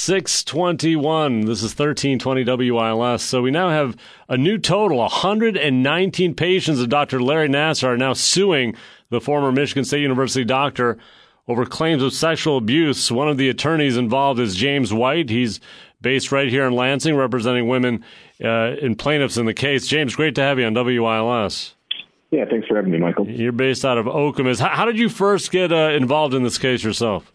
6:21. This is 1320 WILS. So we now have a new total. 119 patients of Dr. Larry Nassar are now suing the former Michigan State University doctor over claims of sexual abuse. One of the attorneys involved is James White. He's based right here in Lansing, representing women and plaintiffs in the case. James, great to have you on WILS. Yeah, thanks for having me, Michael. You're based out of Okemos. How did you first get involved in this case yourself?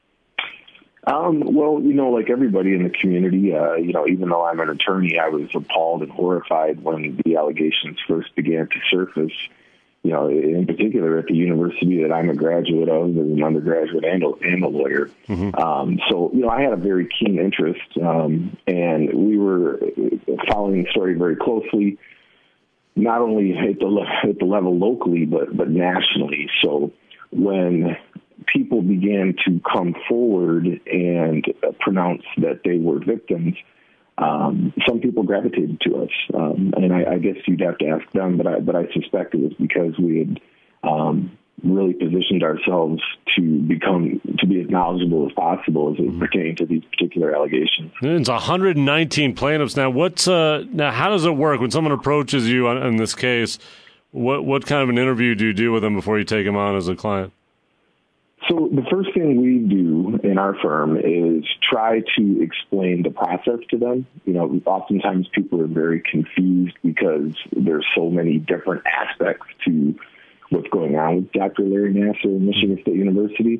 Well, like everybody in the community, even though I'm an attorney, I was appalled and horrified when the allegations first began to surface, in particular at the university that I'm a graduate of as an undergraduate and a lawyer. Mm-hmm. So I had a very keen interest, and we were following the story very closely, not only at the level locally, but nationally. So when people began to come forward and pronounce that they were victims, some people gravitated to us, and I guess you'd have to ask them, but I suspect it was because we had really positioned ourselves to be as knowledgeable as possible as it pertained to these particular allegations. It's 119 plaintiffs now. Now? How does it work when someone approaches you in this case? What kind of an interview do you do with them before you take them on as a client? So the first thing we do in our firm is try to explain the process to them. Oftentimes people are very confused because there's so many different aspects to what's going on with Dr. Larry Nassar at Michigan State University.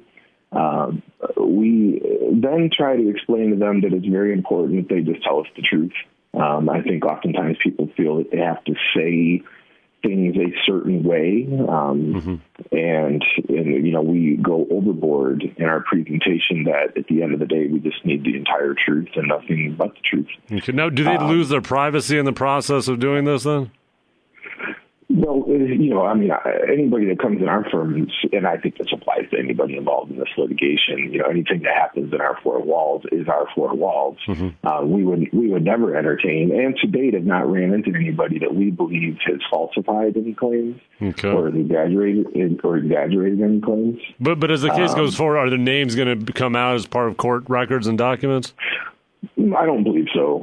We then try to explain to them that it's very important that they just tell us the truth. I think oftentimes people feel that they have to say things a certain way, and we go overboard in our presentation that at the end of the day we just need the entire truth and nothing but the truth. Okay. Now, do they lose their privacy in the process of doing this then? Well, anybody that comes in our firm, and I think this applies to anybody involved in this litigation, anything that happens in our four walls is our four walls. Mm-hmm. We would never entertain, and to date have not ran into anybody that we believe has falsified any claims or exaggerated any claims. But as the case goes forward, are the names going to come out as part of court records and documents? I don't believe so.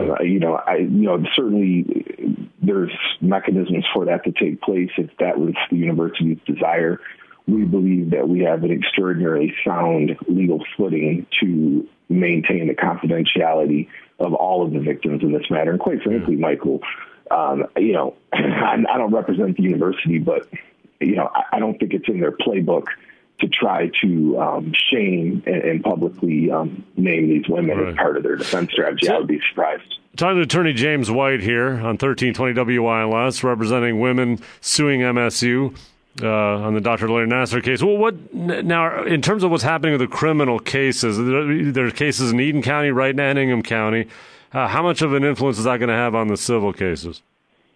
Okay. Certainly there's mechanisms for that to take place if that was the university's desire. We believe that we have an extraordinarily sound legal footing to maintain the confidentiality of all of the victims in this matter. And quite frankly, Michael, I don't represent the university, but, I don't think it's in their playbook to try to shame and publicly name these women as part of their defense strategy. I would be surprised. Talking to Attorney James White here on 1320 WILS, representing women suing MSU on the Dr. Larry Nassar case. Well, now, in terms of what's happening with the criminal cases, there are cases in Eden County, right now, and Ingham County. How much of an influence is that going to have on the civil cases?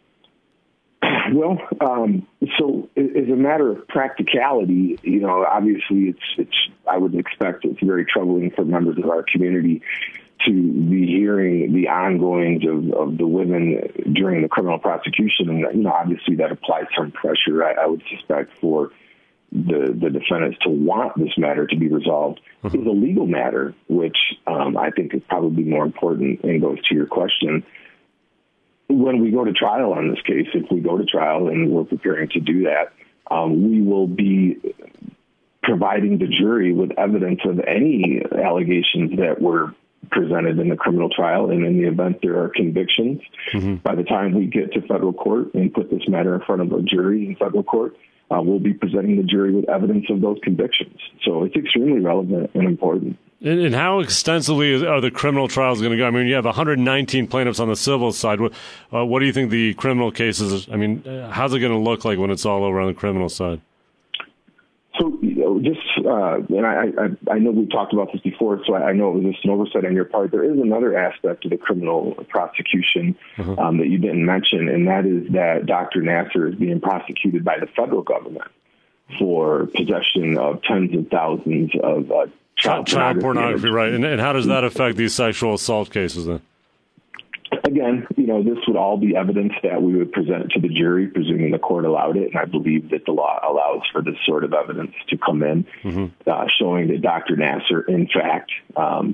Well, so as a matter of practicality, obviously it's I would expect it's very troubling for members of our community to be hearing the ongoings of the women during the criminal prosecution. And, obviously that applies some pressure, I would suspect, for the defendants to want this matter to be resolved. It's a legal matter, which I think is probably more important and goes to your question. When we go to trial on this case, if we go to trial, and we're preparing to do that, we will be providing the jury with evidence of any allegations that were presented in the criminal trial. And in the event there are convictions, by the time we get to federal court and put this matter in front of a jury in federal court, we'll be presenting the jury with evidence of those convictions. So it's extremely relevant and important. And how extensively are the criminal trials going to go? I mean, you have 119 plaintiffs on the civil side. What do you think the criminal cases, how's it going to look like when it's all over on the criminal side? So, and I know we've talked about this before, so I know it was just an oversight on your part. There is another aspect to the criminal prosecution that you didn't mention, and that is that Dr. Nassar is being prosecuted by the federal government for possession of tens of thousands of child pornography, right. And how does that affect these sexual assault cases then? Again, this would all be evidence that we would present to the jury, presuming the court allowed it. And I believe that the law allows for this sort of evidence to come in, showing that Dr. Nassar, in fact,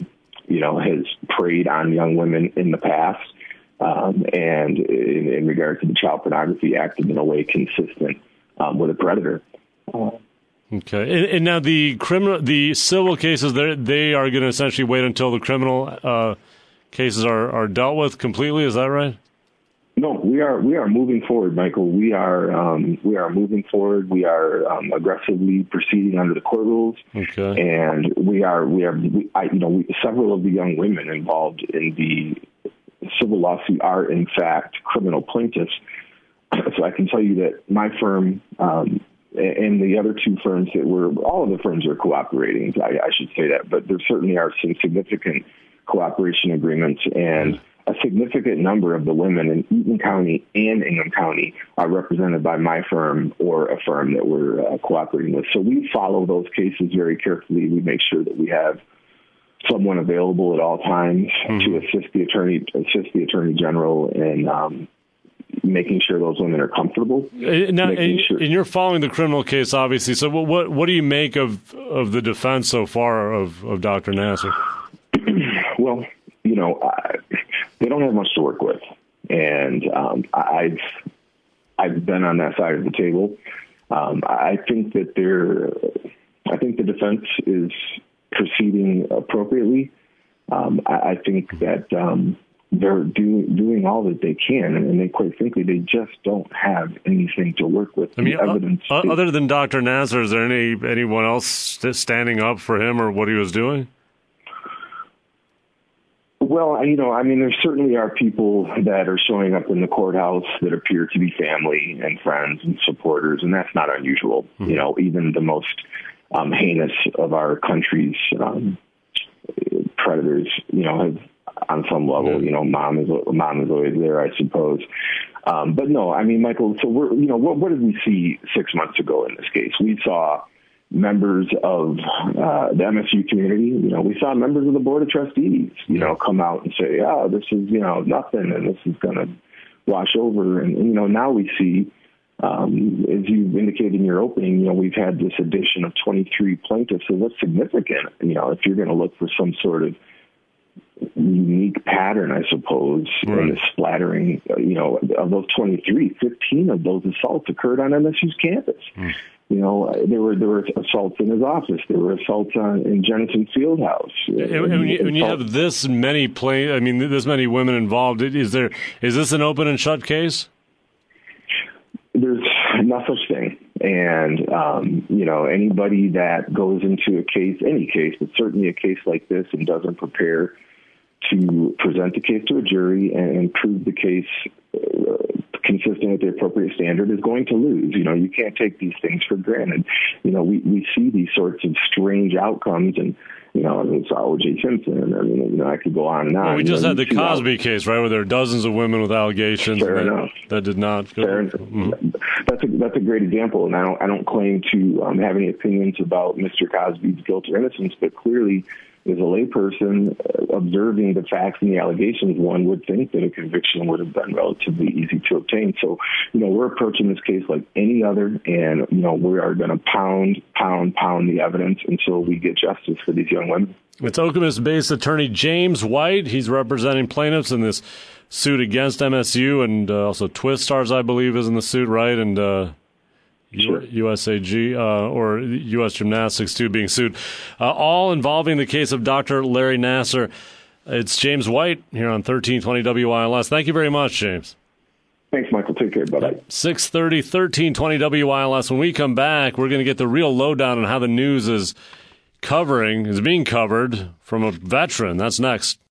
has preyed on young women in the past, and in regard to the Child Pornography Act, in a way consistent with a predator. Okay, and now the civil cases, they are going to essentially wait until the criminal cases are dealt with completely. Is that right? No, we are moving forward, Michael. We are moving forward. We are aggressively proceeding under the court rules. Okay. And several of the young women involved in the civil lawsuit are in fact criminal plaintiffs. So I can tell you that my firm and the other two firms all of the firms are cooperating. I should say that, but there certainly are some significant cooperation agreements, and a significant number of the women in Eaton County and Ingham County are represented by my firm or a firm that we're cooperating with. So we follow those cases very carefully. We make sure that we have someone available at all times to assist the attorney general in making sure those women are comfortable. Now, and you're following the criminal case, obviously. So what do you make of the defense so far of Dr. Nassar? Well, they don't have much to work with, and I've been on that side of the table. I think that the defense is proceeding appropriately. I think that they're doing all that they can, and they, quite frankly, they just don't have anything to work with. I mean, evidence other than Dr. Nassar, is there anyone else standing up for him or what he was doing? Well, there certainly are people that are showing up in the courthouse that appear to be family and friends and supporters, and that's not unusual. Mm-hmm. Even the most heinous of our country's predators, have on some level, mom is always there, I suppose. But no, Michael. So what did we see 6 months ago in this case? We saw members of the MSU community. We saw members of the Board of Trustees, come out and say, "Oh, this is nothing, and this is going to wash over." And now we see, as you indicated in your opening, we've had this addition of 23 plaintiffs. So what's significant, if you're going to look for some sort of unique pattern, I suppose, in the splattering, of those 23, 15 of those assaults occurred on MSU's campus. There were assaults in his office. There were assaults in Jensen Fieldhouse. When you have this many this many women involved, is this an open and shut case? There's no such thing. And, anybody that goes into any case, but certainly a case like this, and doesn't prepare to present the case to a jury and prove the case consistent with the appropriate standard, is going to lose. You can't take these things for granted. We see these sorts of strange outcomes, and it's O.J. Simpson. I could go on and on. Well, we just had the Cosby case, right, where there are dozens of women with allegations that did not. Mm-hmm. That's a great example, and I don't claim to have any opinions about Mr. Cosby's guilt or innocence, but clearly, as a layperson observing the facts and the allegations, one would think that a conviction would have been relatively easy to obtain. So, we're approaching this case like any other, and, we are going to pound the evidence until we get justice for these young women. It's Okemos-based attorney James White. He's representing plaintiffs in this suit against MSU, and also Twistars, I believe, is in the suit, right? And Sure. USAG or U.S. Gymnastics, too, being sued, all involving the case of Dr. Larry Nassar. It's James White here on 1320 WILS. Thank you very much, James. Thanks, Michael. Take care. Bye-bye. 6:30, 1320 WILS. When we come back, we're going to get the real lowdown on how the news is being covered from a veteran. That's next.